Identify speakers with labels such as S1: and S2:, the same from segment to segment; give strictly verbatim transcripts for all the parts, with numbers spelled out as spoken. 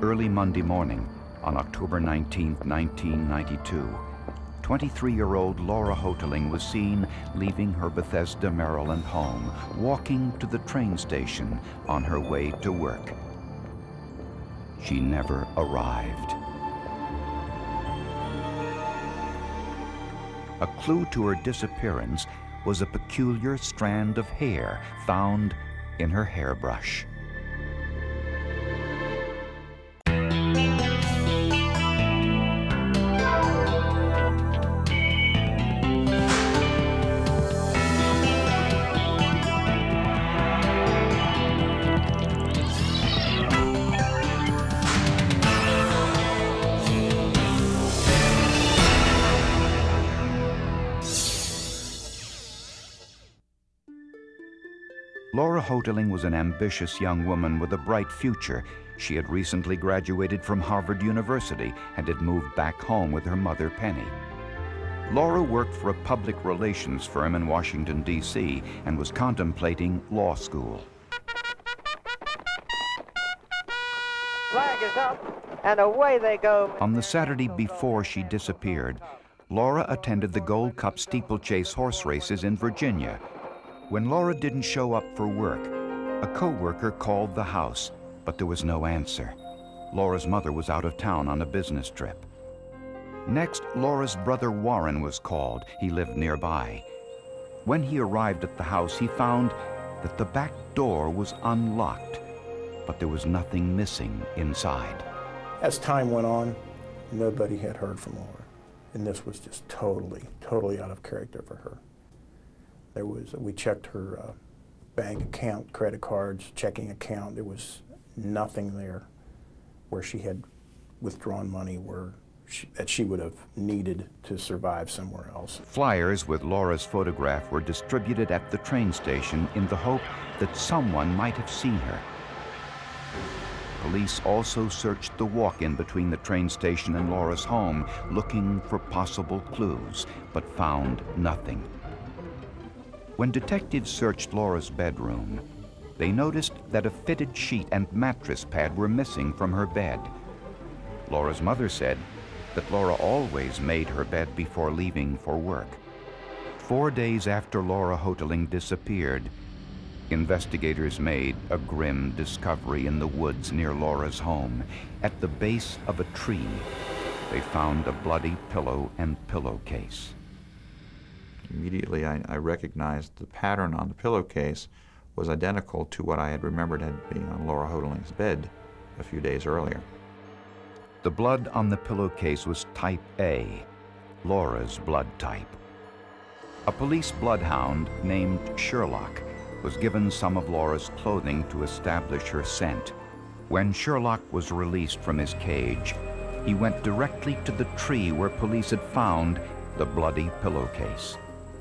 S1: Early Monday morning, on October nineteenth, nineteen ninety-two, twenty-three-year-old Laura Hoteling was seen leaving her Bethesda, Maryland home, walking to the train station on her way to work. She never arrived. A clue to her disappearance was a peculiar strand of hair found in her hairbrush. Laura Hoteling was an ambitious young woman with a bright future. She had recently graduated from Harvard University and had moved back home with her mother, Penny. Laura worked for a public relations firm in Washington, D C and was contemplating law school.
S2: Flag is up, and away they go.
S1: On the Saturday before she disappeared, Laura attended the Gold Cup steeplechase horse races in Virginia. When Laura didn't show up for work, a co-worker called the house, but there was no answer. Laura's mother was out of town on a business trip. Next, Laura's brother Warren was called. He lived nearby. When he arrived at the house, he found that the back door was unlocked, but there was nothing missing inside.
S3: As time went on, nobody had heard from Laura, and this was just totally, totally out of character for her. There was, we checked her uh, bank account, credit cards, checking account. There was nothing there where she had withdrawn money where she, that she would have needed to survive somewhere else.
S1: Flyers with Laura's photograph were distributed at the train station in the hope that someone might have seen her. Police also searched the walk-in between the train station and Laura's home, looking for possible clues, but found nothing. When detectives searched Laura's bedroom, they noticed that a fitted sheet and mattress pad were missing from her bed. Laura's mother said that Laura always made her bed before leaving for work. Four days after Laura Hoteling disappeared, investigators made a grim discovery in the woods near Laura's home. At the base of a tree, they found a bloody pillow and pillowcase.
S4: Immediately, I, I recognized the pattern on the pillowcase was identical to what I had remembered had been on Laura Hoteling's bed a few days earlier.
S1: The blood on the pillowcase was type A, Laura's blood type. A police bloodhound named Sherlock was given some of Laura's clothing to establish her scent. When Sherlock was released from his cage, he went directly to the tree where police had found the bloody pillowcase.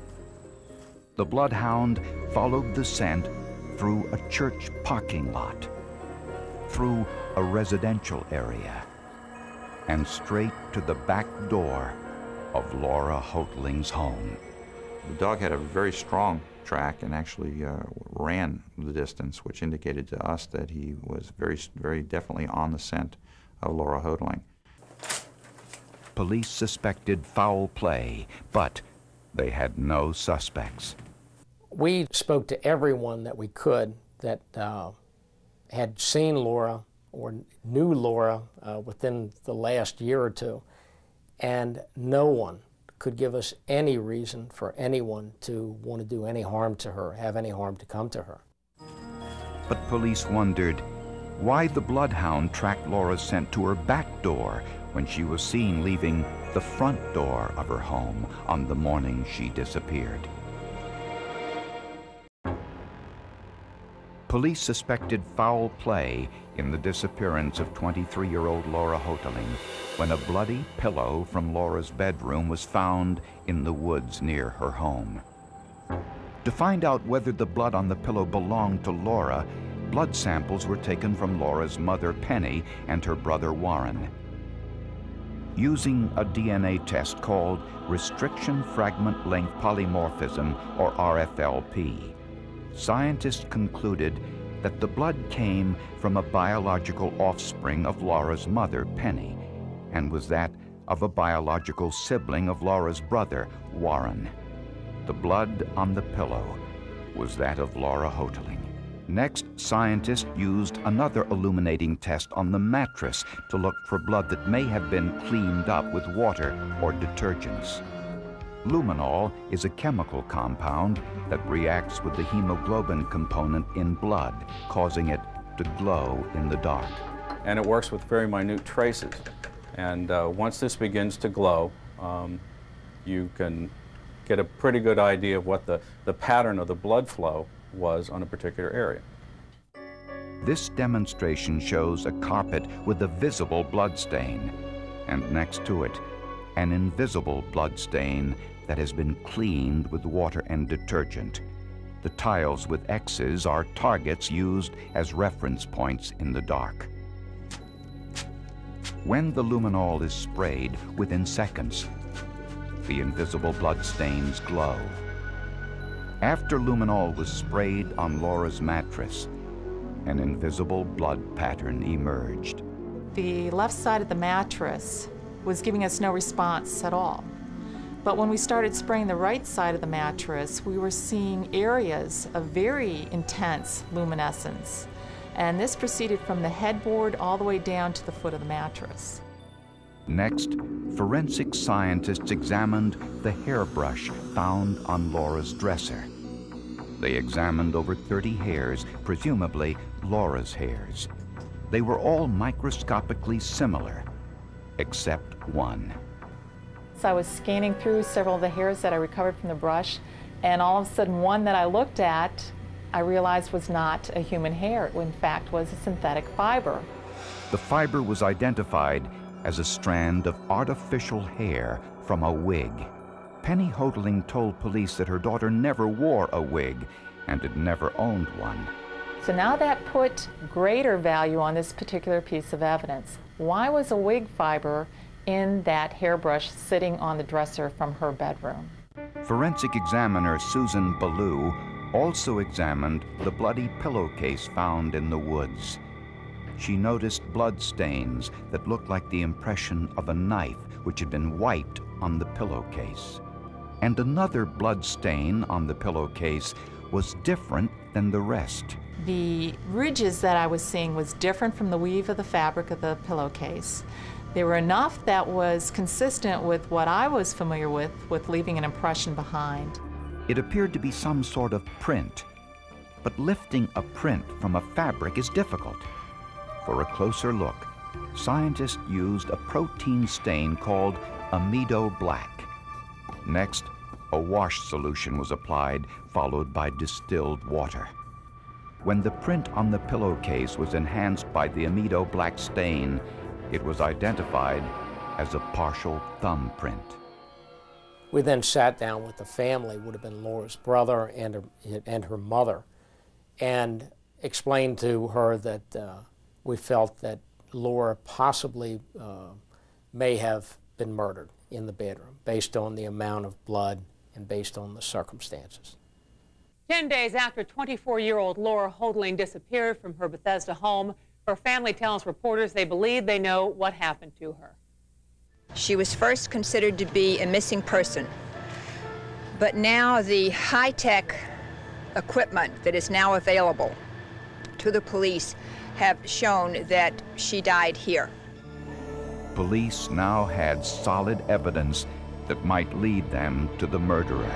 S1: The bloodhound followed the scent through a church parking lot, through a residential area, and straight to the back door of Laura Hoteling's home.
S4: The dog had a very strong track and actually uh, ran the distance, which indicated to us that he was very, very definitely on the scent of Laura Hoteling.
S1: Police suspected foul play, but they had no suspects.
S5: We spoke to everyone that we could that uh, had seen Laura or knew Laura uh, within the last year or two, and no one could give us any reason for anyone to want to do any harm to her, have any harm to come to her.
S1: But police wondered why the bloodhound tracked Laura's scent to her back door when she was seen leaving the front door of her home on the morning she disappeared. Police suspected foul play in the disappearance of twenty-three-year-old Laura Hoteling when a bloody pillow from Laura's bedroom was found in the woods near her home. To find out whether the blood on the pillow belonged to Laura, blood samples were taken from Laura's mother, Penny, and her brother, Warren. Using a D N A test called Restriction Fragment Length Polymorphism, or R F L P, scientists concluded that the blood came from a biological offspring of Laura's mother, Penny, and was that of a biological sibling of Laura's brother, Warren. The blood on the pillow was that of Laura Houghteling. Next, scientists used another illuminating test on the mattress to look for blood that may have been cleaned up with water or detergents. Luminol is a chemical compound that reacts with the hemoglobin component in blood, causing it to glow in the dark.
S6: And it works with very minute traces. And uh, once this begins to glow, um, you can get a pretty good idea of what the, the pattern of the blood flow was on a particular area.
S1: This demonstration shows a carpet with a visible blood stain, and next to it, an invisible blood stain that has been cleaned with water and detergent. The tiles with X's are targets used as reference points in the dark. When the luminol is sprayed, within seconds, the invisible blood stains glow. After luminol was sprayed on Laura's mattress, an invisible blood pattern emerged.
S7: The left side of the mattress was giving us no response at all. But when we started spraying the right side of the mattress, we were seeing areas of very intense luminescence. And this proceeded from the headboard all the way down to the foot of the mattress.
S1: Next, forensic scientists examined the hairbrush found on Laura's dresser. They examined over thirty hairs, presumably Laura's hairs. They were all microscopically similar, except one.
S7: So I was scanning through several of the hairs that I recovered from the brush, and all of a sudden one that I looked at, I realized was not a human hair. It, in fact, was a synthetic fiber.
S1: The fiber was identified as a strand of artificial hair from a wig. Penny Houghteling told police that her daughter never wore a wig and had never owned one.
S7: So now that put greater value on this particular piece of evidence. Why was a wig fiber in that hairbrush sitting on the dresser from her bedroom?
S1: Forensic examiner Susan Ballou also examined the bloody pillowcase found in the woods. She noticed blood stains that looked like the impression of a knife which had been wiped on the pillowcase. And another blood stain on the pillowcase was different than the rest.
S7: The ridges that I was seeing was different from the weave of the fabric of the pillowcase. They were enough that was consistent with what I was familiar with, with leaving an impression behind.
S1: It appeared to be some sort of print, but lifting a print from a fabric is difficult. For a closer look, scientists used a protein stain called amido black. Next, a wash solution was applied, followed by distilled water. When the print on the pillowcase was enhanced by the amido black stain, it was identified as a partial thumbprint.
S5: We then sat down with the family, would have been Laura's brother and her, and her mother, and explained to her that uh, we felt that Laura possibly uh, may have been murdered in the bedroom based on the amount of blood and based on the circumstances.
S8: Ten days after twenty-four-year-old Laura Houghteling disappeared from her Bethesda home, her family tells reporters they believe they know what happened to her.
S9: She was first considered to be a missing person, but now the high-tech equipment that is now available to the police have shown that she died here.
S1: Police now had solid evidence that might lead them to the murderer.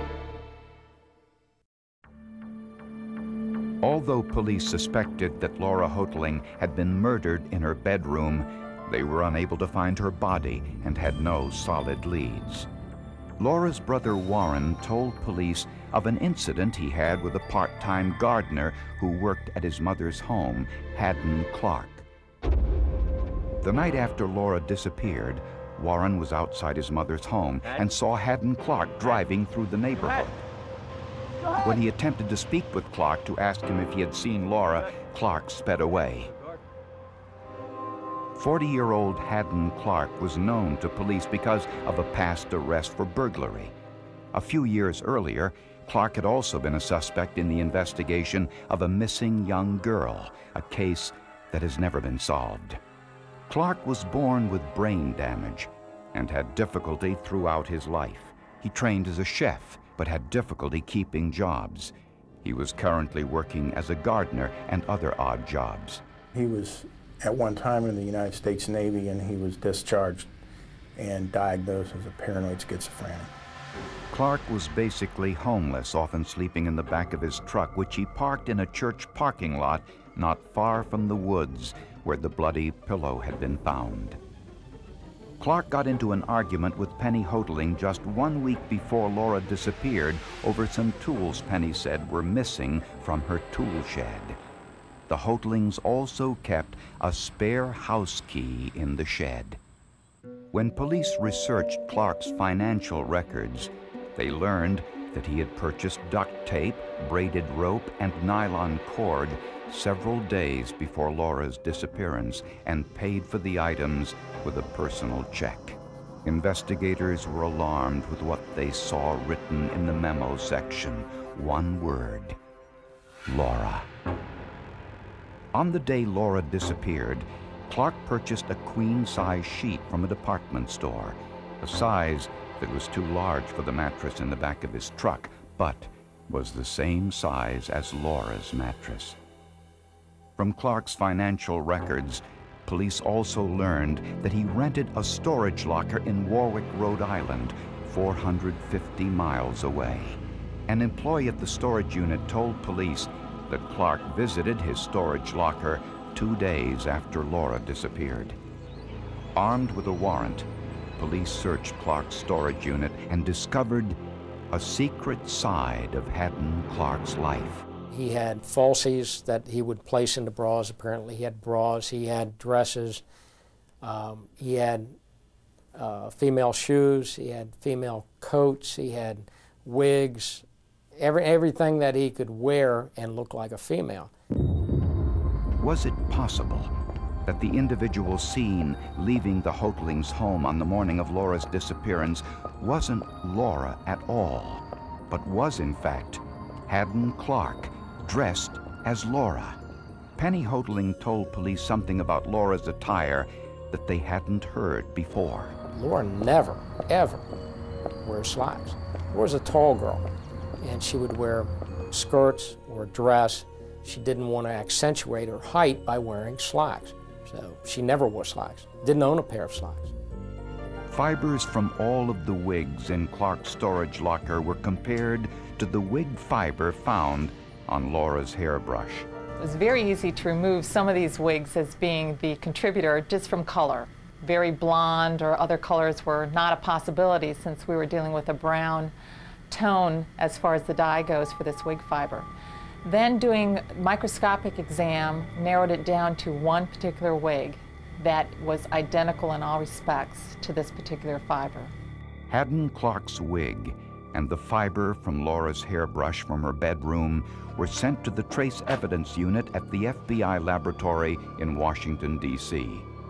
S1: Although police suspected that Laura Houghteling had been murdered in her bedroom, they were unable to find her body and had no solid leads. Laura's brother Warren told police of an incident he had with a part-time gardener who worked at his mother's home, Haddon Clark. The night after Laura disappeared, Warren was outside his mother's home and saw Haddon Clark driving through the neighborhood. When he attempted to speak with Clark to ask him if he had seen Laura, Clark sped away. forty-year-old Haddon Clark was known to police because of a past arrest for burglary. A few years earlier, Clark had also been a suspect in the investigation of a missing young girl, a case that has never been solved. Clark was born with brain damage and had difficulty throughout his life. He trained as a chef, but had difficulty keeping jobs. He was currently working as a gardener and other odd jobs.
S3: He was at one time in the United States Navy, and he was discharged and diagnosed as a paranoid schizophrenic.
S1: Clark was basically homeless, often sleeping in the back of his truck, which he parked in a church parking lot not far from the woods where the bloody pillow had been found. Clark got into an argument with Penny Hoteling just one week before Laura disappeared over some tools Penny said were missing from her tool shed. The Hotelings also kept a spare house key in the shed. When police researched Clark's financial records, they learned that he had purchased duct tape, braided rope, and nylon cord several days before Laura's disappearance and paid for the items with a personal check. Investigators were alarmed with what they saw written in the memo section. One word: Laura. On the day Laura disappeared, Clark purchased a queen-size sheet from a department store, a size that was too large for the mattress in the back of his truck, but was the same size as Laura's mattress. From Clark's financial records, police also learned that he rented a storage locker in Warwick, Rhode Island, four hundred fifty miles away. An employee at the storage unit told police that Clark visited his storage locker two days after Laura disappeared. Armed with a warrant, police searched Clark's storage unit and discovered a secret side of Haddon Clark's life.
S5: He had falsies that he would place into bras, apparently. He had bras, he had dresses, um, he had uh, female shoes, he had female coats, he had wigs, every, everything that he could wear and look like a female.
S1: Was it possible that the individual seen leaving the Hotelings' home on the morning of Laura's disappearance wasn't Laura at all, but was in fact Haddon Clark, dressed as Laura? Penny Hoteling told police something about Laura's attire that they hadn't heard before.
S5: Laura never, ever wears slacks. Laura's a tall girl, and she would wear skirts or a dress. She didn't want to accentuate her height by wearing slacks, so she never wore slacks. Didn't own a pair of slacks.
S1: Fibers from all of the wigs in Clark's storage locker were compared to the wig fiber found on Laura's hairbrush.
S7: It was very easy to remove some of these wigs as being the contributor just from color. Very blonde or other colors were not a possibility since we were dealing with a brown tone as far as the dye goes for this wig fiber. Then doing microscopic exam narrowed it down to one particular wig that was identical in all respects to this particular fiber.
S1: Haddon Clark's wig and the fiber from Laura's hairbrush from her bedroom were sent to the Trace Evidence Unit at the F B I laboratory in Washington, D C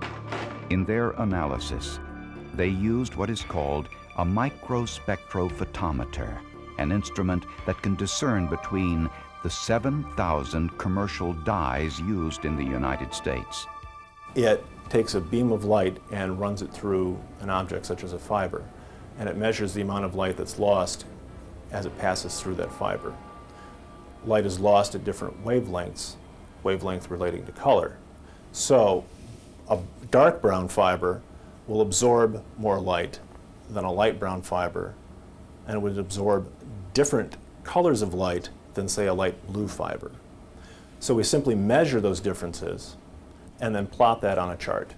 S1: In their analysis, they used what is called a microspectrophotometer, an instrument that can discern between the seven thousand commercial dyes used in the United States.
S10: It takes a beam of light and runs it through an object such as a fiber, and it measures the amount of light that's lost as it passes through that fiber. Light is lost at different wavelengths, wavelength relating to color. So a dark brown fiber will absorb more light than a light brown fiber, and it would absorb different colors of light than, say, a light blue fiber. So we simply measure those differences and then plot that on a chart.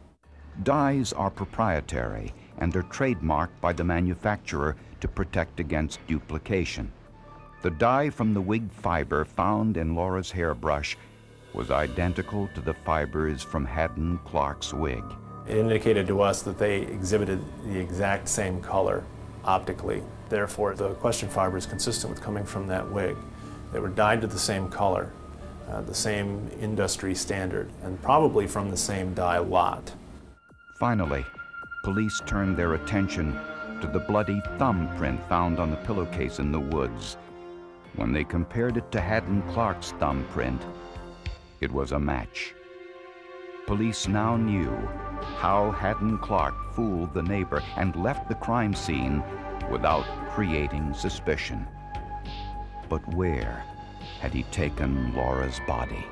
S1: Dyes are proprietary and are trademarked by the manufacturer to protect against duplication. The dye from the wig fiber found in Laura's hairbrush was identical to the fibers from Haddon Clark's wig.
S10: It indicated to us that they exhibited the exact same color optically. Therefore, the question fiber is consistent with coming from that wig. They were dyed to the same color, uh, the same industry standard, and probably from the same dye lot.
S1: Finally, police turned their attention to the bloody thumbprint found on the pillowcase in the woods. When they compared it to Haddon Clark's thumbprint, it was a match. Police now knew how Haddon Clark fooled the neighbor and left the crime scene without creating suspicion. But where had he taken Laura's body?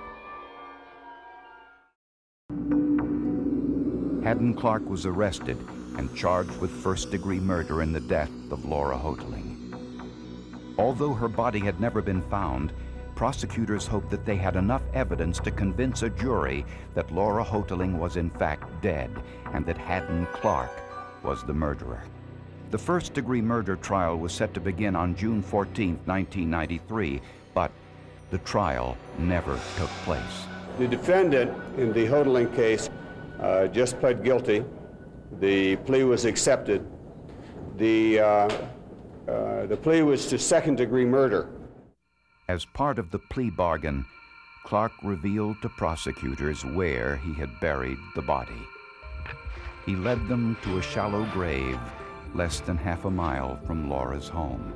S1: Haddon Clark was arrested and charged with first-degree murder in the death of Laura Houghteling. Although her body had never been found, prosecutors hoped that they had enough evidence to convince a jury that Laura Houghteling was in fact dead and that Haddon Clark was the murderer. The first-degree murder trial was set to begin on June fourteenth, nineteen ninety-three, but the trial never took place.
S11: The defendant in the Houghteling case uh, just pled guilty. The plea was accepted. The, uh, uh, the plea was to second-degree murder.
S1: As part of the plea bargain, Clark revealed to prosecutors where he had buried the body. He led them to a shallow grave less than half a mile from Laura's home.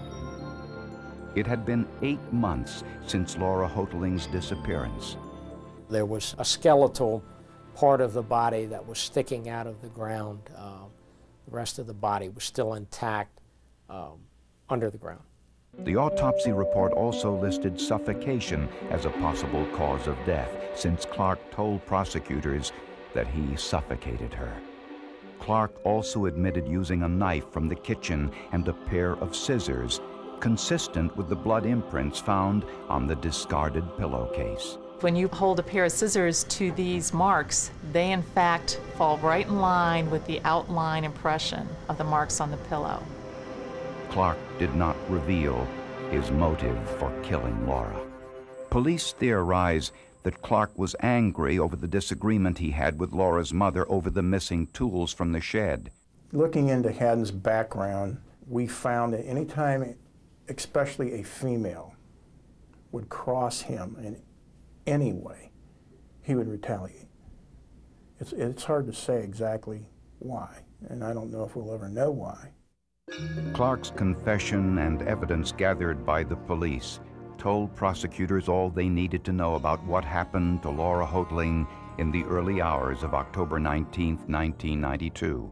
S1: It had been eight months since Laura Houghtelin's disappearance.
S5: There was a skeletal part of the body that was sticking out of the ground. Uh, the rest of the body was still intact um, under the ground.
S1: The autopsy report also listed suffocation as a possible cause of death, since Clark told prosecutors that he suffocated her. Clark also admitted using a knife from the kitchen and a pair of scissors, consistent with the blood imprints found on the discarded pillowcase.
S7: When you hold a pair of scissors to these marks, they in fact fall right in line with the outline impression of the marks on the pillow.
S1: Clark did not reveal his motive for killing Laura. Police theorize that Clark was angry over the disagreement he had with Laura's mother over the missing tools from the shed.
S3: Looking into Haddon's background, we found that anytime, especially a female, would cross him in any way, he would retaliate. It's, it's hard to say exactly why, and I don't know if we'll ever know why.
S1: Clark's confession and evidence gathered by the police told prosecutors all they needed to know about what happened to Laura Houghteling in the early hours of October nineteenth, nineteen ninety-two.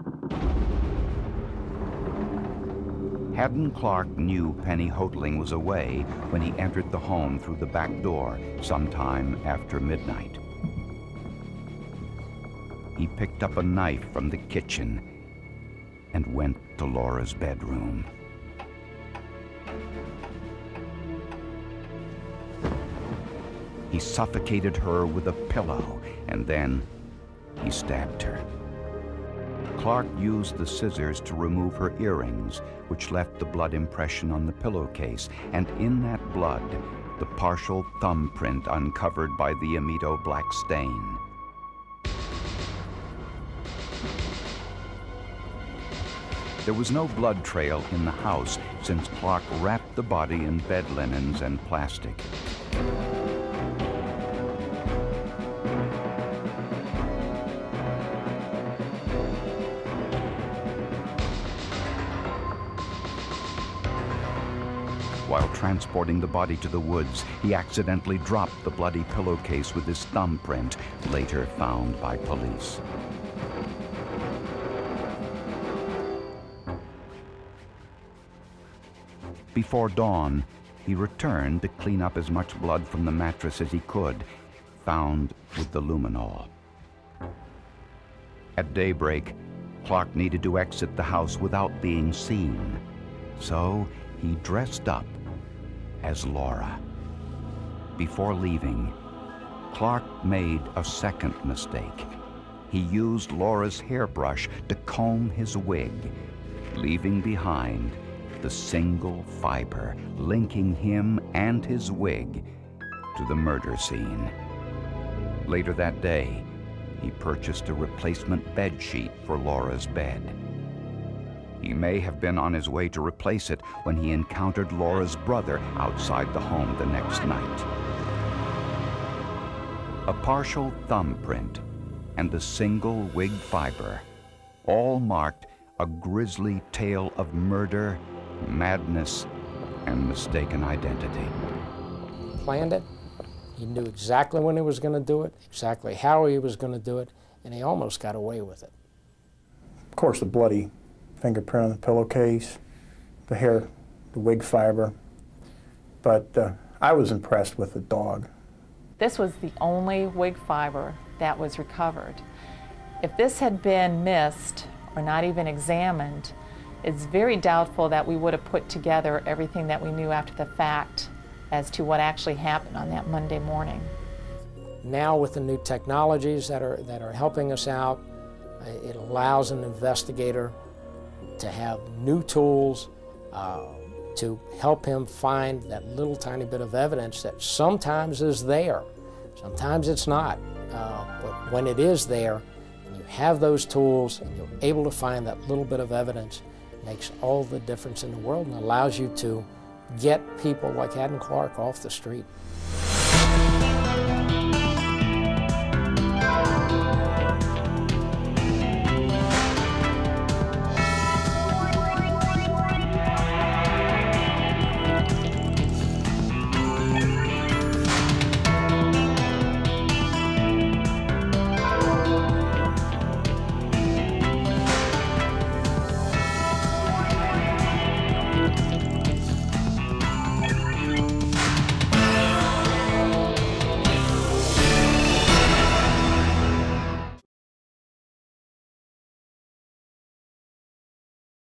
S1: Haddon Clark knew Penny Houghteling was away when he entered the home through the back door sometime after midnight. He picked up a knife from the kitchen and went to Laura's bedroom. He suffocated her with a pillow, and then he stabbed her. Clark used the scissors to remove her earrings, which left the blood impression on the pillowcase, and in that blood, the partial thumbprint uncovered by the Amito black stain. There was no blood trail in the house since Clark wrapped the body in bed linens and plastic. While transporting the body to the woods, he accidentally dropped the bloody pillowcase with his thumbprint, later found by police. Before dawn, he returned to clean up as much blood from the mattress as he could, found with the luminol. At daybreak, Clark needed to exit the house without being seen, so he dressed up as Laura. Before leaving, Clark made a second mistake. He used Laura's hairbrush to comb his wig, leaving behind the single fiber linking him and his wig to the murder scene. Later that day, he purchased a replacement bed sheet for Laura's bed. He may have been on his way to replace it when he encountered Laura's brother outside the home the next night. A partial thumbprint and a single wig fiber all marked a grisly tale of murder, madness, and mistaken identity.
S5: Planned it. He knew exactly when he was going to do it, exactly how he was going to do it, and he almost got away with it.
S3: Of course, the bloody fingerprint on the pillowcase, the hair, the wig fiber, but uh, I was impressed with the dog.
S7: This was the only wig fiber that was recovered. If this had been missed or not even examined, it's very doubtful that we would have put together everything that we knew after the fact as to what actually happened on that Monday morning.
S5: Now with the new technologies that are, that are helping us out, it allows an investigator to have new tools uh, to help him find that little tiny bit of evidence that sometimes is there, sometimes it's not. Uh, but when it is there, and you have those tools and you're able to find that little bit of evidence, it makes all the difference in the world and allows you to get people like Haddon Clark off the street.